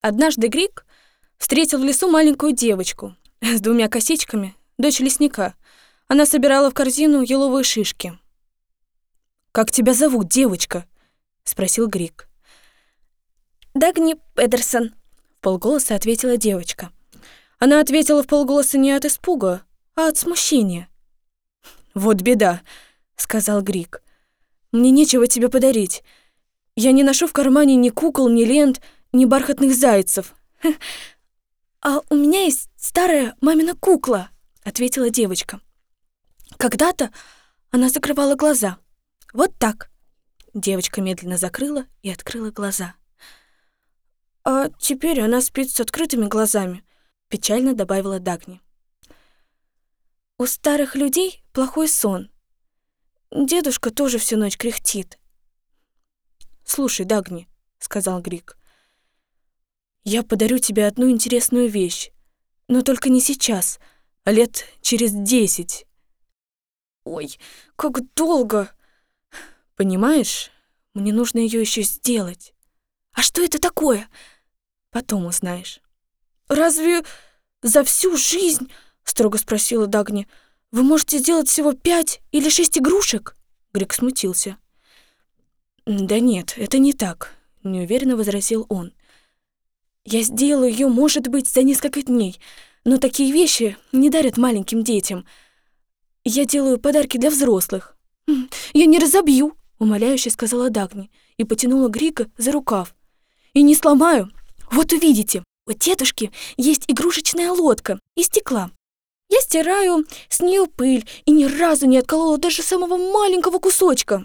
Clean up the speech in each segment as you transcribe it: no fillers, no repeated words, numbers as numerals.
Однажды Грик встретил в лесу маленькую девочку с 2 косичками, дочь лесника. Она собирала в корзину еловые шишки. «Как тебя зовут, девочка?» — спросил Грик. «Дагни Педерсон», — вполголоса ответила девочка. Она ответила вполголоса не от испуга, а от смущения. «Вот беда», — сказал Грик. «Мне нечего тебе подарить. Я не ношу в кармане ни кукол, ни лент, ни бархатных зайцев». «А у меня есть старая мамина кукла», — ответила девочка. Когда-то она закрывала глаза. Вот так. Девочка медленно закрыла и открыла глаза. «А теперь она спит с открытыми глазами», — печально добавила Дагни. «У старых людей плохой сон. Дедушка тоже всю ночь кряхтит». «Слушай, Дагни», — сказал Грик, — «я подарю тебе одну интересную вещь, но только не сейчас, а лет через 10. «Ой, как долго!» «Понимаешь, мне нужно ее еще сделать». «А что это такое?» «Потом узнаешь». «Разве за всю жизнь, — строго спросила Дагни, — вы можете сделать всего 5 или 6 игрушек?» Грик смутился. «Да нет, это не так», — неуверенно возразил он. «Я сделаю ее, может быть, за несколько дней, но такие вещи не дарят маленьким детям. Я делаю подарки для взрослых». «Я не разобью», — умоляюще сказала Дагни и потянула Грика за рукав. «И не сломаю. Вот увидите, у тетушки есть игрушечная лодка из стекла. Я стираю с нее пыль и ни разу не отколола даже самого маленького кусочка».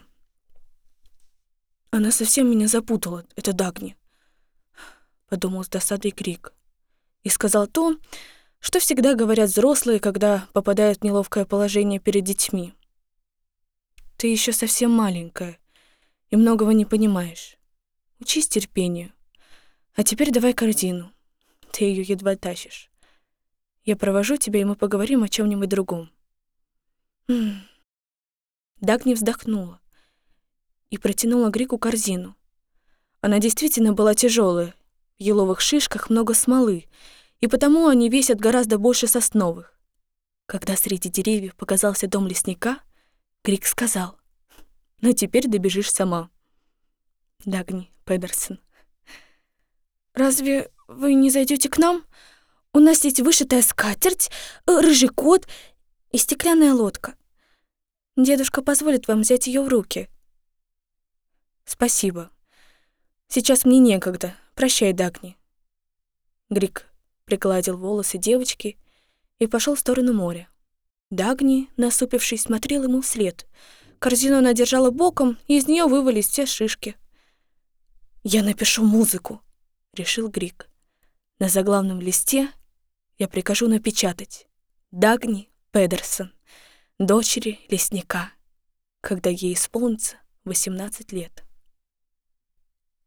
«Она совсем меня запутала, эта Дагни», — подумал с досадой Грик и сказал то, что всегда говорят взрослые, когда попадают в неловкое положение перед детьми. «Ты еще совсем маленькая и многого не понимаешь. Учись терпению. А теперь давай корзину. Ты ее едва тащишь. Я провожу тебя, и мы поговорим о чем-нибудь другом». Дагни вздохнула и протянула Грику корзину. Она действительно была тяжелая. В еловых шишках много смолы, и потому они весят гораздо больше сосновых. Когда среди деревьев показался дом лесника, Грик сказал: «Ну, теперь добежишь сама, Дагни Педерсон». «Разве вы не зайдете к нам? У нас есть вышитая скатерть, рыжий кот и стеклянная лодка. Дедушка позволит вам взять ее в руки». «Спасибо. Сейчас мне некогда. Прощай, Дагни». Грик пригладил волосы девочки и пошел в сторону моря. Дагни, насупившись, смотрел ему вслед. Корзину она держала боком, и из нее вывалились все шишки. «Я напишу музыку», — решил Грик. «На заглавном листе я прикажу напечатать: Дагни Педерсон, дочери лесника, когда ей исполнится 18 лет».